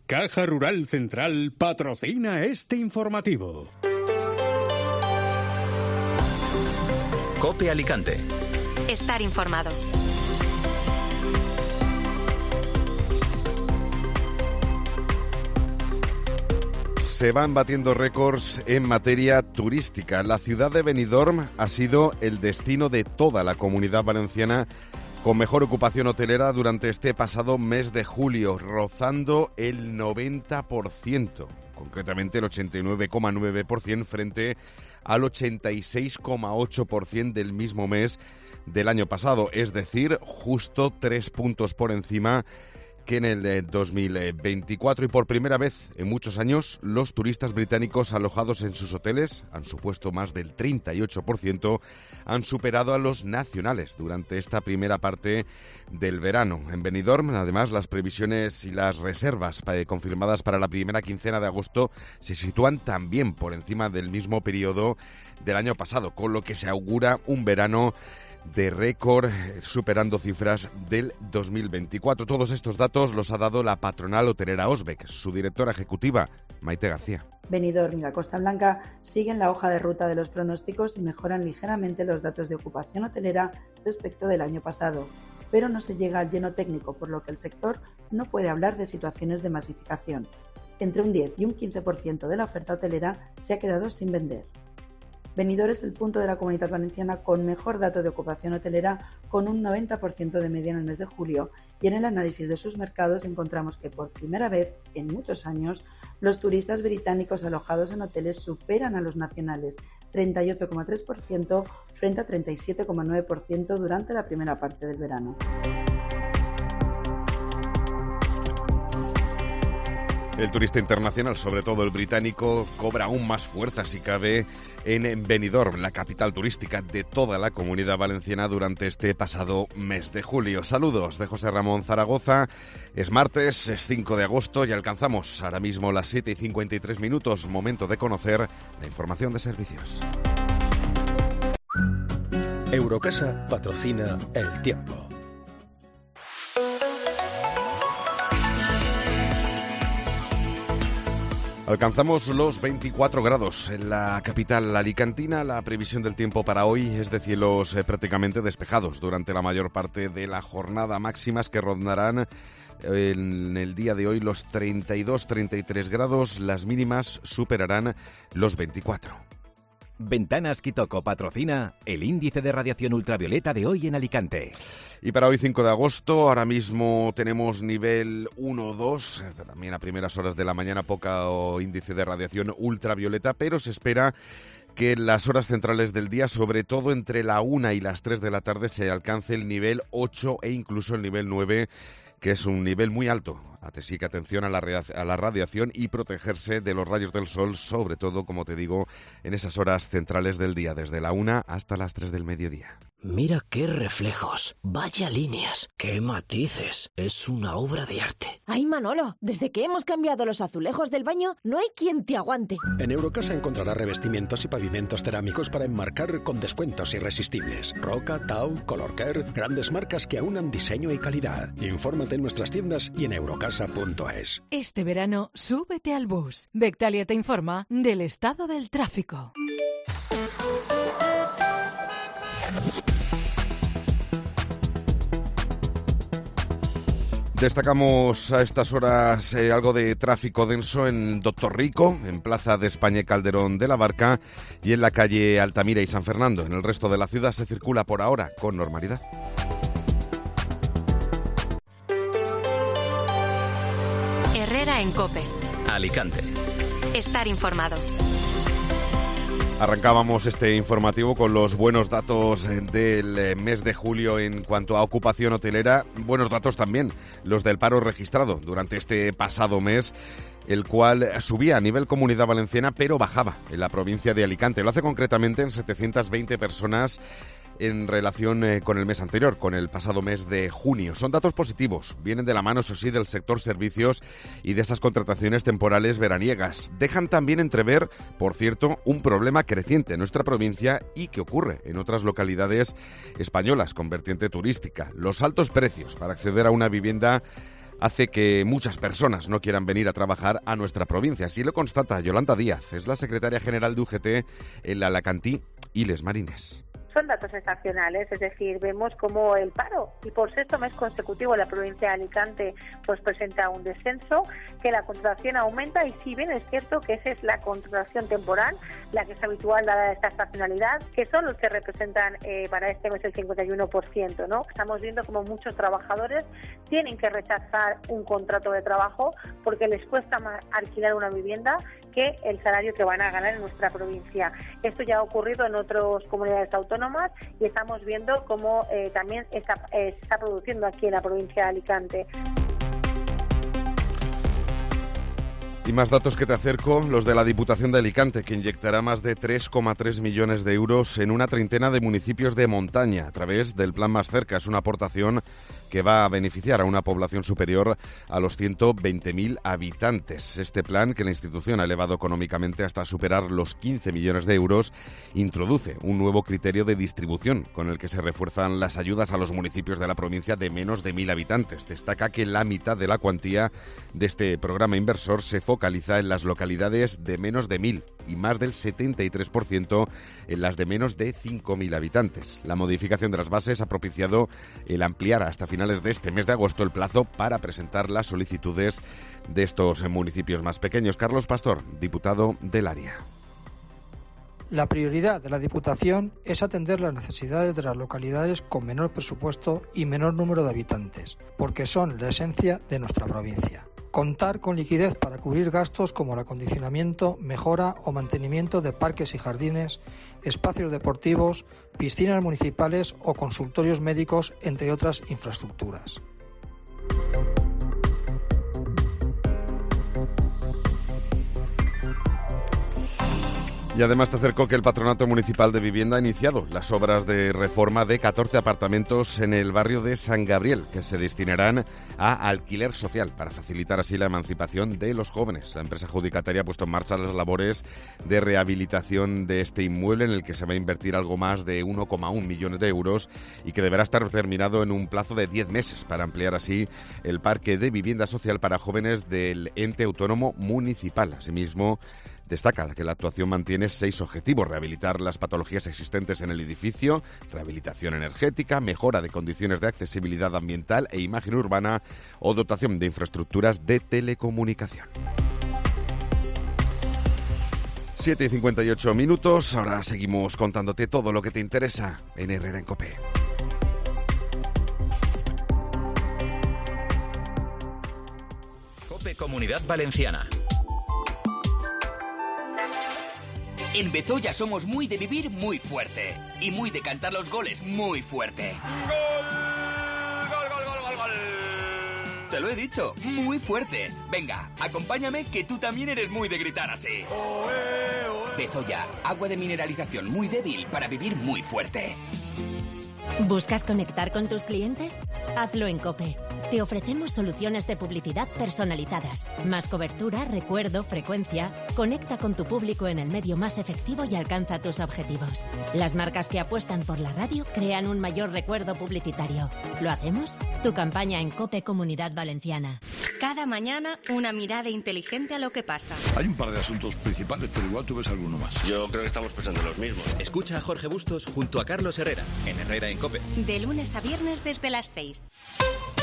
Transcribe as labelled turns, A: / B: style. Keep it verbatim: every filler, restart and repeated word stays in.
A: Caja Rural Central patrocina este informativo.
B: COPE Alicante.
C: Estar informado.
D: Se van batiendo récords en materia turística. La ciudad de Benidorm ha sido el destino de toda la Comunidad Valenciana con mejor ocupación hotelera durante este pasado mes de julio, rozando el noventa por ciento, concretamente el ochenta y nueve coma nueve por ciento frente al ochenta y seis coma ocho por ciento del mismo mes del año pasado, es decir, justo tres puntos por encima que en el dos mil veinticuatro, y por primera vez en muchos años los turistas británicos alojados en sus hoteles han supuesto más del treinta y ocho por ciento, han superado a los nacionales durante esta primera parte del verano. En Benidorm, además, las previsiones y las reservas confirmadas para la primera quincena de agosto se sitúan también por encima del mismo periodo del año pasado, con lo que se augura un verano de récord, superando cifras del dos mil veinticuatro. Todos estos datos los ha dado la patronal hotelera Osbec. Su directora ejecutiva, Maite García.
E: Benidorm y la Costa Blanca siguen la hoja de ruta de los pronósticos y mejoran ligeramente los datos de ocupación hotelera respecto del año pasado, pero no se llega al lleno técnico, por lo que el sector no puede hablar de situaciones de masificación. Entre un diez y un quince por ciento de la oferta hotelera se ha quedado sin vender. Benidorm es el punto de la Comunidad Valenciana con mejor dato de ocupación hotelera, con un noventa por ciento de media en el mes de julio, y en el análisis de sus mercados encontramos que por primera vez en muchos años los turistas británicos alojados en hoteles superan a los nacionales, treinta y ocho coma tres por ciento frente a treinta y siete coma nueve por ciento durante la primera parte del verano.
D: El turista internacional, sobre todo el británico, cobra aún más fuerza, si cabe, en Benidorm, la capital turística de toda la Comunidad Valenciana durante este pasado mes de julio. Saludos de José Ramón Zaragoza. Es martes, es cinco de agosto y alcanzamos ahora mismo las siete y cincuenta y tres minutos. Momento de conocer la información de servicios.
F: Eurocasa patrocina El Tiempo.
D: Alcanzamos los veinticuatro grados en la capital alicantina. La previsión del tiempo para hoy es de cielos eh, prácticamente despejados durante la mayor parte de la jornada, máximas que rondarán en el día de hoy los treinta y dos a treinta y tres grados, las mínimas superarán los veinticuatro.
G: Ventanas Quitoco patrocina el índice de radiación ultravioleta de hoy en Alicante.
D: Y para hoy cinco de agosto, ahora mismo tenemos nivel uno o dos, también a primeras horas de la mañana poco índice de radiación ultravioleta, pero se espera que en las horas centrales del día, sobre todo entre la una y las tres de la tarde, se alcance el nivel ocho e incluso el nivel nueve, que es un nivel muy alto. Así que atención a la, a la radiación y protegerse de los rayos del sol, sobre todo, como te digo, en esas horas centrales del día, desde la una hasta las tres del mediodía.
H: Mira qué reflejos, vaya líneas, qué matices, es una obra de arte.
I: Ay, Manolo, desde que hemos cambiado los azulejos del baño, no hay quien te aguante.
F: En Eurocasa encontrarás revestimientos y pavimentos cerámicos para enmarcar con descuentos irresistibles. Roca, Tau, Colorcare, grandes marcas que aunan diseño y calidad. Infórmate en nuestras tiendas y en eurocasa punto es.
J: Este verano, súbete al bus. Bectalia te informa del estado del tráfico.
D: Destacamos a estas horas eh, algo de tráfico denso en Doctor Rico, en Plaza de España y Calderón de la Barca y en la calle Altamira y San Fernando. En el resto de la ciudad se circula por ahora con normalidad.
C: Herrera en COPE.
B: Alicante.
C: Estar informado.
D: Arrancábamos este informativo con los buenos datos del mes de julio en cuanto a ocupación hotelera. Buenos datos también los del paro registrado durante este pasado mes, el cual subía a nivel Comunidad Valenciana, pero bajaba en la provincia de Alicante. Lo hace concretamente en setecientas veinte personas en relación eh, con el mes anterior, con el pasado mes de junio. Son datos positivos, vienen de la mano, eso sí, del sector servicios y de esas contrataciones temporales veraniegas. Dejan también entrever, por cierto, un problema creciente en nuestra provincia y que ocurre en otras localidades españolas con vertiente turística: los altos precios para acceder a una vivienda hace que muchas personas no quieran venir a trabajar a nuestra provincia. Así lo constata Yolanda Díaz, es la secretaria general de U G T en la Alacantí y Les Marines.
K: Son datos estacionales, es decir, vemos como el paro, y por sexto mes consecutivo la provincia de Alicante pues presenta un descenso, que la contratación aumenta, y si bien es cierto que esa es la contratación temporal, la que es habitual dada esta estacionalidad, que son los que representan eh, para este mes el cincuenta y uno por ciento, ¿no? Estamos viendo como muchos trabajadores tienen que rechazar un contrato de trabajo porque les cuesta más alquilar una vivienda que el salario que van a ganar en nuestra provincia. Esto ya ha ocurrido en otras comunidades autónomas y estamos viendo cómo eh, también está, eh, se está produciendo aquí en la provincia de Alicante.
D: Y más datos que te acerco, los de la Diputación de Alicante, que inyectará más de tres coma tres millones de euros en una treintena de municipios de montaña a través del Plan Más Cerca. Es una aportación que va a beneficiar a una población superior a los ciento veinte mil habitantes. Este plan, que la institución ha elevado económicamente hasta superar los quince millones de euros, introduce un nuevo criterio de distribución con el que se refuerzan las ayudas a los municipios de la provincia de menos de mil habitantes. Destaca que la mitad de la cuantía de este programa inversor se focaliza en las localidades de menos de mil y más del setenta y tres por ciento en las de menos de cinco mil habitantes. La modificación de las bases ha propiciado el ampliar hasta finales de este mes de agosto el plazo para presentar las solicitudes de estos municipios más pequeños. Carlos Pastor, diputado del área.
L: La prioridad de la Diputación es atender las necesidades de las localidades con menor presupuesto y menor número de habitantes, porque son la esencia de nuestra provincia. Contar con liquidez para cubrir gastos como el acondicionamiento, mejora o mantenimiento de parques y jardines, espacios deportivos, piscinas municipales o consultorios médicos, entre otras infraestructuras.
D: Y además te acerco que el Patronato Municipal de Vivienda ha iniciado las obras de reforma de catorce apartamentos en el barrio de San Gabriel, que se destinarán a alquiler social para facilitar así la emancipación de los jóvenes. La empresa adjudicataria ha puesto en marcha las labores de rehabilitación de este inmueble, en el que se va a invertir algo más de uno coma uno millones de euros y que deberá estar terminado en un plazo de diez meses para ampliar así el parque de vivienda social para jóvenes del ente autónomo municipal. Asimismo, destaca que la actuación mantiene seis objetivos: rehabilitar las patologías existentes en el edificio, rehabilitación energética, mejora de condiciones de accesibilidad ambiental e imagen urbana o dotación de infraestructuras de telecomunicación. siete y cincuenta y ocho minutos, ahora seguimos contándote todo lo que te interesa en Herrera en COPE.
B: COPE Comunidad Valenciana.
M: En Bezoya somos muy de vivir muy fuerte y muy de cantar los goles muy fuerte. ¡Gol! ¡Gol, gol, gol, gol, gol! Te lo he dicho, muy fuerte. Venga, acompáñame, que tú también eres muy de gritar así. ¡Oe, oe! Bezoya, agua de mineralización muy débil para vivir muy fuerte.
N: ¿Buscas conectar con tus clientes? Hazlo en COPE. Te ofrecemos soluciones de publicidad personalizadas. Más cobertura, recuerdo, frecuencia. Conecta con tu público en el medio más efectivo y alcanza tus objetivos. Las marcas que apuestan por la radio crean un mayor recuerdo publicitario. ¿Lo hacemos? Tu campaña en COPE Comunidad Valenciana.
C: Cada mañana una mirada inteligente a lo que pasa.
O: Hay un par de asuntos principales, pero igual tú ves alguno más.
P: Yo creo que estamos pensando los mismos.
B: Escucha a Jorge Bustos junto a Carlos Herrera en Herrera en COPE.
C: De lunes a viernes desde las seis.